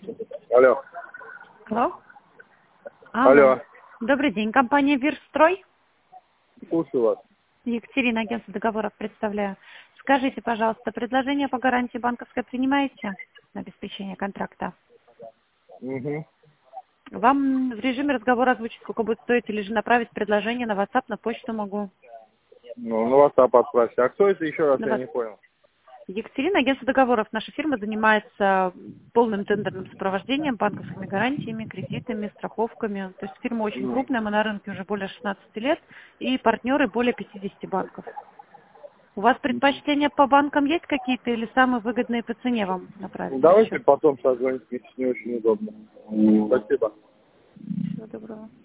Алло. Алло. Алло. Добрый день, компания «Вирстрой». Слушаю вас. Екатерина, агентство договоров представляю. Скажите, пожалуйста, предложение по гарантии банковской принимаете на обеспечение контракта? Угу. Вам в режиме разговора озвучить, сколько будет стоить, или же направить предложение на WhatsApp, на почту могу? Ну, на WhatsApp отправьте. А кто это еще раз, На я вас- не понял. Екатерина, агентство договоров. Наша фирма занимается полным тендерным сопровождением, банковскими гарантиями, кредитами, страховками. То есть фирма очень крупная, мы на рынке уже более 16 лет, и партнеры более 50 банков. У вас предпочтения по банкам есть какие-то или самые выгодные по цене вам направить? Давайте потом созвонимся, не очень удобно. Спасибо. Всего доброго.